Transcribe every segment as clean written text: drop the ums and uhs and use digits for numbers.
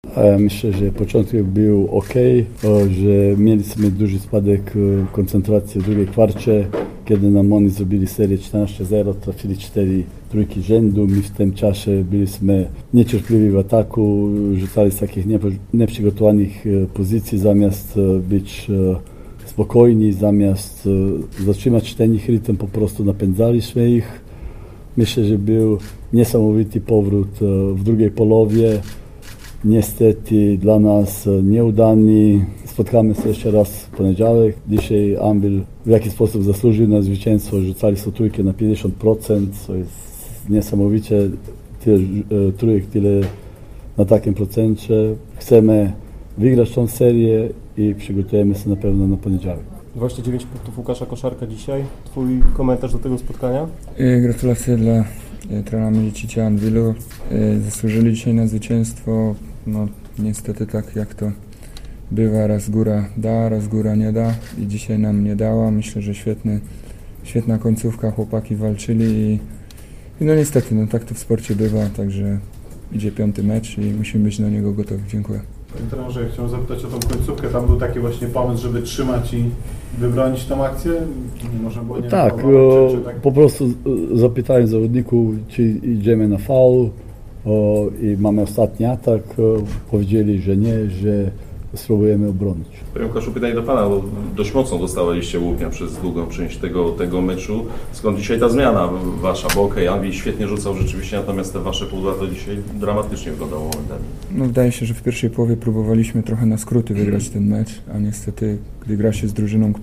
Myślę, że początek był ok, że mieliśmy duży spadek koncentracji w drugiej kwarcie, kiedy nam oni zrobili serię 14-0, trafili 4 trójki rzędu. My w tym czasie byliśmy niecierpliwi w ataku, rzucali z takich nieprzygotowanych pozycji, zamiast być spokojni, zamiast zatrzymać ten ich rytm, po prostu napędzaliśmy ich. Myślę, że był niesamowity powrót w drugiej połowie. Niestety dla nas nieudany. Spotkamy się jeszcze raz w poniedziałek. Dzisiaj Anwil w jakiś sposób zasłużył na zwycięstwo. Rzucali sobie trójkę na 50%, co jest niesamowicie. Tyle trójek, tyle na takim procencie. Chcemy wygrać tą serię i przygotujemy się na pewno na poniedziałek. 29 punktów Łukasza Koszarka dzisiaj. Twój komentarz do tego spotkania? Gratulacje dla trenera Milicicia Anwilu. Zasłużyli dzisiaj na zwycięstwo. No, niestety tak jak to bywa, raz góra da, raz góra nie da i dzisiaj nam nie dała. Myślę, że świetna końcówka, chłopaki walczyli i no niestety, no tak to w sporcie bywa, także idzie 5. mecz i musimy być na niego gotowi. Dziękuję. Panie trenerze, chciałem zapytać o tą końcówkę. Tam był taki właśnie pomysł, żeby trzymać i wybronić tą akcję? Można było nie tak, tak, po prostu zapytałem zawodników, czy idziemy na faul i mamy ostatni atak. Powiedzieli, że nie, że spróbujemy obronić. Panie Łukaszu, pytanie do Pana, bo dość mocno dostawaliście łupnia przez długą część tego meczu. Skąd dzisiaj ta zmiana Wasza? Bo okej, Anwil świetnie rzucał rzeczywiście, natomiast te Wasze pudła to dzisiaj dramatycznie wyglądało momentami. No, wydaje się, że w pierwszej połowie próbowaliśmy trochę na skróty wygrać ten mecz, a niestety, gdy gra się z drużyną,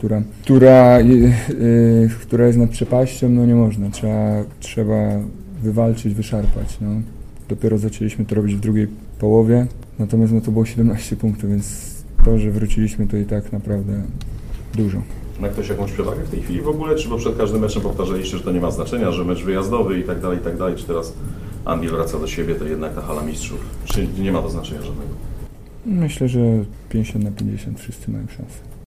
która jest nad przepaścią, no nie można. Trzeba wywalczyć, wyszarpać. No. Dopiero zaczęliśmy to robić w drugiej połowie, natomiast no, to było 17 punktów, więc to, że wróciliśmy, to i tak naprawdę dużo. Ma ktoś jakąś przewagę w tej chwili w ogóle? Czy bo przed każdym meczem powtarzaliście, że to nie ma znaczenia, że mecz wyjazdowy i tak dalej, czy teraz Anwil wraca do siebie, to jednak ta hala mistrzów? Czy nie ma to znaczenia żadnego? Myślę, że 50/50 wszyscy mają szansę.